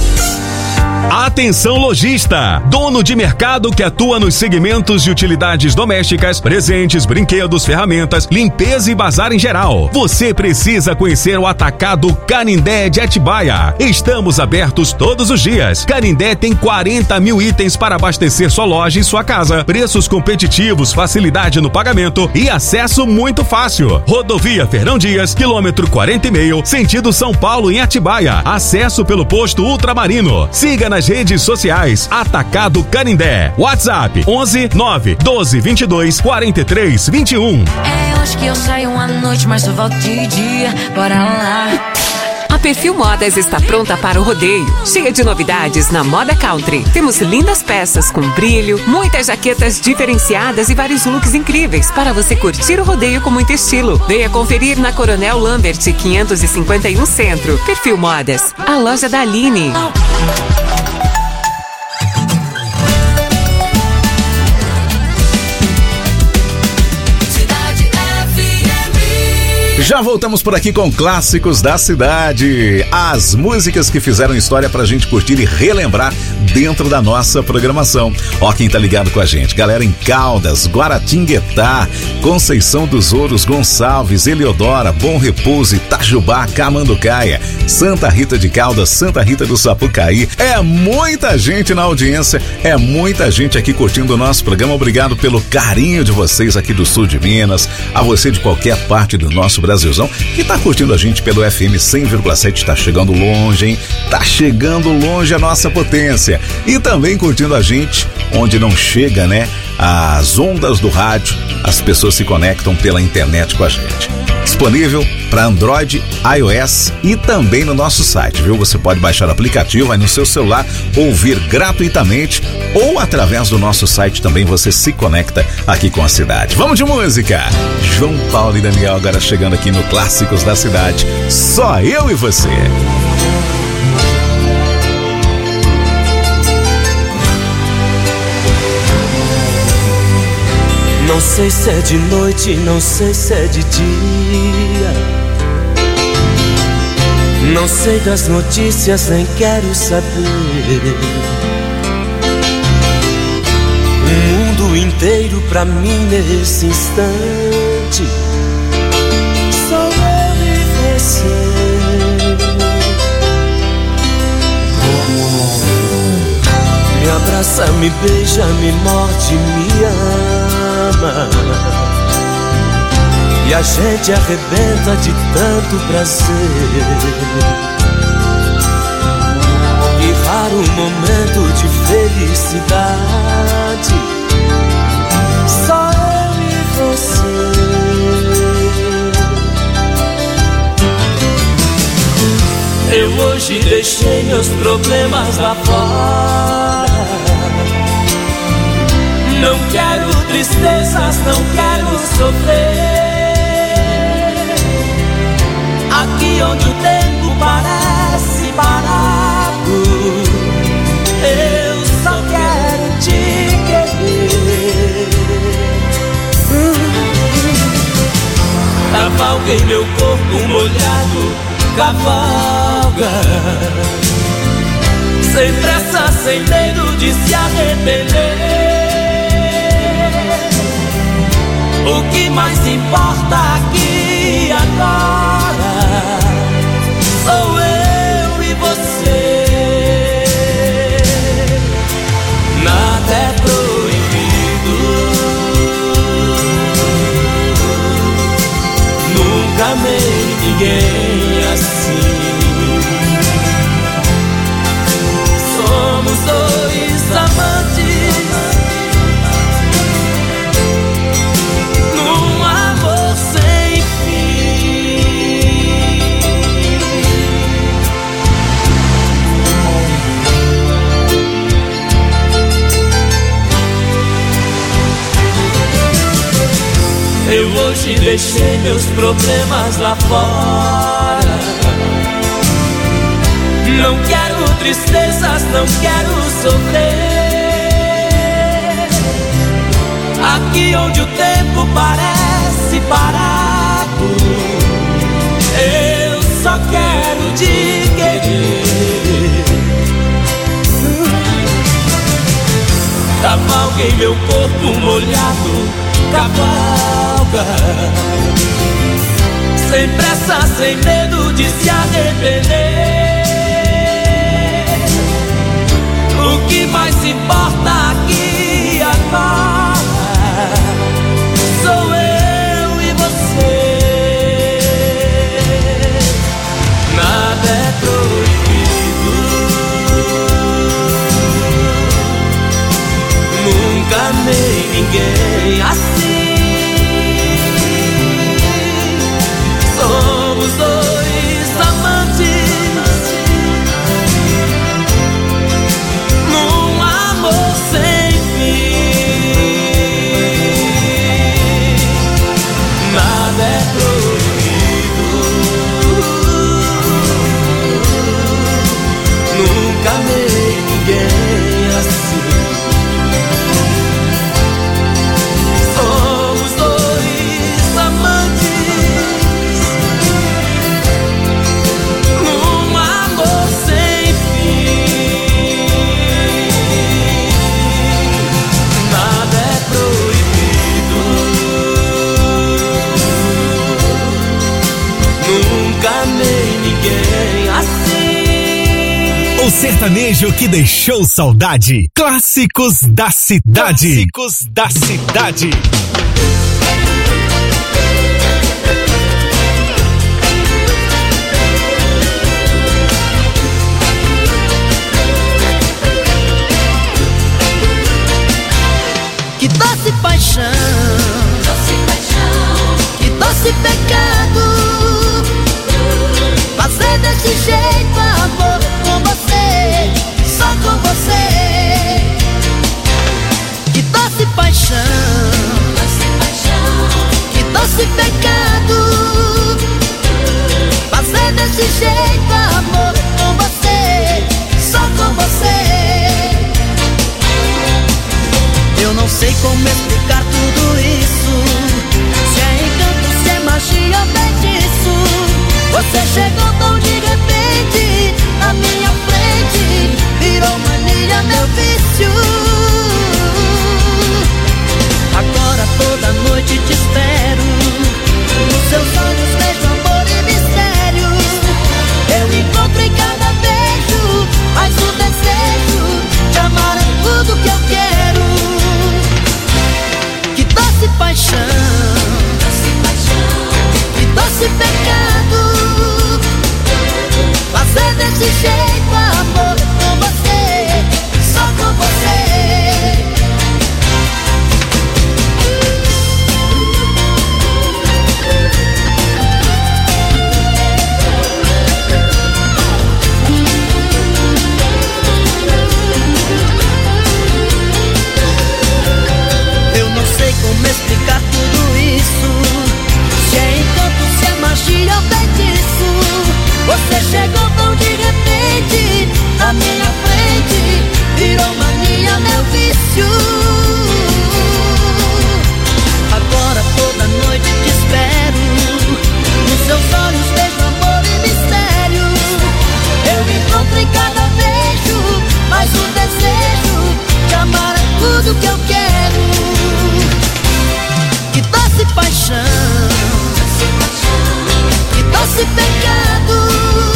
[SPEAKER 3] Atenção, lojista, dono de mercado que atua nos segmentos de utilidades domésticas, presentes, brinquedos, ferramentas, limpeza e bazar em geral. Você precisa conhecer o Atacado Canindé de Atibaia. Estamos abertos todos os dias. Canindé tem 40 mil itens para abastecer sua loja e sua casa. Preços competitivos, facilidade no pagamento e acesso muito fácil. Rodovia Fernão Dias, quilômetro 40,5, sentido São Paulo em Atibaia. Acesso pelo posto Ultramarino. Siga nas redes sociais Atacado Canindé. WhatsApp 11 9 12 22 43 21.
[SPEAKER 5] É hoje que eu saio uma noite, mas só volto de dia. Bora lá.
[SPEAKER 21] A Perfil Modas está pronta para o rodeio, cheia de novidades na moda country. Temos lindas peças com brilho, muitas jaquetas diferenciadas e vários looks incríveis para você curtir o rodeio com muito estilo. Venha conferir na Coronel Lambert 551 Centro. Perfil Modas, a loja da Aline.
[SPEAKER 17] Já voltamos por aqui com clássicos da cidade. As músicas que fizeram história pra gente curtir e relembrar dentro da nossa programação. Ó, quem tá ligado com a gente, galera em Caldas, Guaratinguetá, Conceição dos Ouros, Gonçalves, Eleodora, Bom Repouso, Itajubá, Camanducaia, Santa Rita de Caldas, Santa Rita do Sapucaí. É muita gente na audiência, é muita gente aqui curtindo o nosso programa. Obrigado pelo carinho de vocês aqui do sul de Minas, a você de qualquer parte do nosso Brasilzão que tá curtindo a gente pelo FM 100,7, tá chegando longe, hein? Tá chegando longe a nossa potência. E também curtindo a gente onde não chega, né? As ondas do rádio, as pessoas se conectam pela internet com a gente. Disponível para Android, iOS e também no nosso site, viu? Você pode baixar o aplicativo aí no seu celular, ouvir gratuitamente ou através do nosso site também você se conecta aqui com a cidade. Vamos de música! João Paulo e Daniel agora chegando aqui no Clássicos da Cidade. Só eu e você.
[SPEAKER 9] Não sei se é de noite, não sei se é de dia. Não sei das notícias, nem quero saber. O mundo inteiro pra mim nesse instante sou eu e você. Me abraça, me beija, me morde, me ama. E a gente arrebenta de tanto prazer. E raro momento de felicidade, só eu e você. Eu hoje deixei meus problemas lá fora. Não quero tristezas, não quero sofrer. Aqui onde o tempo parece parado, eu só quero te querer. Cavalguei meu corpo molhado, cavalga, sem pressa, sem medo de se arrepender. O que mais importa aqui agora sou eu e você. Nada é proibido, nunca amei ninguém assim. Somos dois amantes num amor sem fim. Eu hoje deixei meus problemas lá fora. Não quero tristezas, não quero sofrer. Aqui onde o tempo parece parado, eu só quero te querer. Cavalguei meu corpo molhado, cavalga, sem pressa, sem medo de se arrepender. O que mais importa aqui agora sou eu e você. Nada é proibido, nunca amei ninguém assim. Somos dois amantes
[SPEAKER 4] O sertanejo que deixou saudade. Clássicos da cidade. Clássicos da cidade.
[SPEAKER 1] Que doce paixão, que doce pecado, fazer desse jeito amor com você, só com você. Que doce paixão, que doce pecado, fazer desse jeito amor com você, só com você. Eu não sei como explicar tudo isso, se é encanto, se é magia ou feitiço. Você chegou tão de repente na minha frente, virou mania, meu vício. Agora toda noite te espero, nos seus olhos vejo amor e mistério. Eu encontro em cada beijo, mas o desejo de amar é tudo que eu quero. Que doce paixão, que doce pecado, fazer desse jeito amor com você, só com você. Eu não sei como explicar tudo isso, se é encanto, se é magia ou feitiço. Você chegou tão de repente na minha frente, virou mania, meu vício. Agora toda noite te espero, nos seus olhos vejo amor e mistério. Eu encontro em cada beijo, mas o desejo de amar é tudo que eu quero. Que doce paixão, que doce pecado,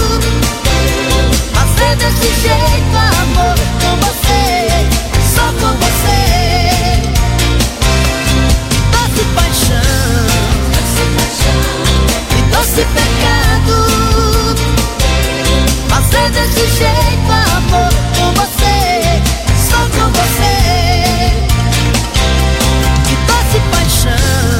[SPEAKER 1] fazer desse jeito amor com você, só com você. Que doce paixão, que doce pecado, fazer desse jeito amor com você, só com você. Que doce paixão,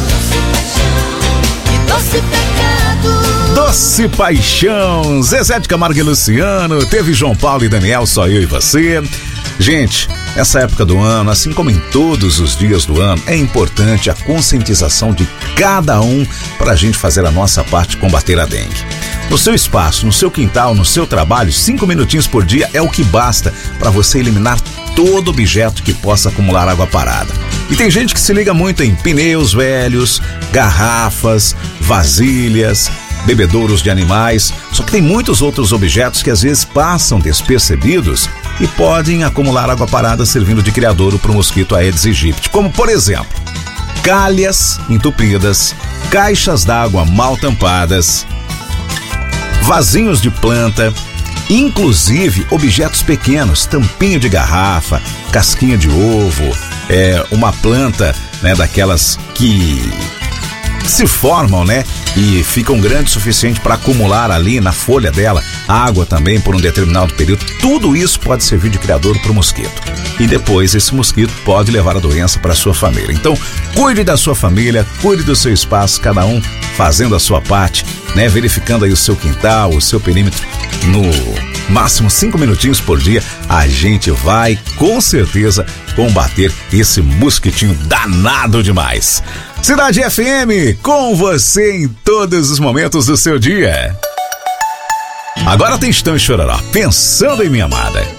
[SPEAKER 1] que doce pecado.
[SPEAKER 17] Doce Paixão, Zezé de Camargo e Luciano, teve João Paulo e Daniel, Só Eu e Você. Gente, essa época do ano, assim como em todos os dias do ano, é importante a conscientização de cada um para a gente fazer a nossa parte de combater a dengue. No seu espaço, no seu quintal, no seu trabalho, 5 minutinhos por dia é o que basta para você eliminar todo objeto que possa acumular água parada. E tem gente que se liga muito em pneus velhos, garrafas, vasilhas, bebedouros de animais, só que tem muitos outros objetos que às vezes passam despercebidos e podem acumular água parada servindo de criadouro para o mosquito Aedes aegypti, como por exemplo, calhas entupidas, caixas d'água mal tampadas, vasinhos de planta, inclusive objetos pequenos, tampinha de garrafa, casquinha de ovo, uma planta, né, daquelas que se formam, né, e ficam grandes o suficiente para acumular ali na folha dela água também por um determinado período. Tudo isso pode servir de criadouro para o mosquito. E depois esse mosquito pode levar a doença para a sua família. Então, cuide da sua família, cuide do seu espaço, cada um fazendo a sua parte, né, verificando aí o seu quintal, o seu perímetro. No máximo 5 minutinhos por dia, a gente vai com certeza combater esse mosquitinho danado demais. Cidade FM, com você em todos os momentos do seu dia. Agora tem Chitão e Chororó, Pensando em Minha Amada.